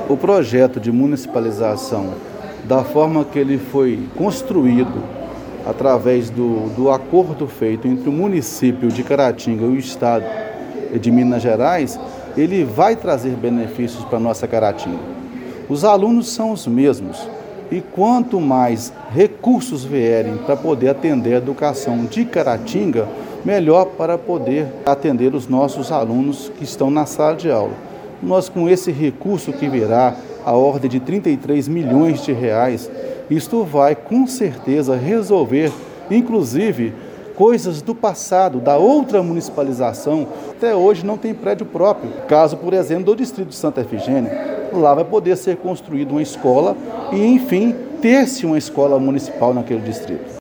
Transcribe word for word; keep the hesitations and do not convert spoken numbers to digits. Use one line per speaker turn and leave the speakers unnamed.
O projeto de municipalização, da forma que ele foi construído, através do, do acordo feito entre o município de Caratinga e o estado de Minas Gerais, ele vai trazer benefícios para a nossa Caratinga. Os alunos são os mesmos e quanto mais recursos vierem para poder atender a educação de Caratinga, melhor para poder atender os nossos alunos que estão na sala de aula. Nós, com esse recurso que virá, a ordem de trinta e três milhões de reais, isto vai com certeza resolver, inclusive, coisas do passado, da outra municipalização. Até hoje não tem prédio próprio. Caso, por exemplo, do distrito de Santa Efigênia, lá vai poder ser construída uma escola e, enfim, ter-se uma escola municipal naquele distrito.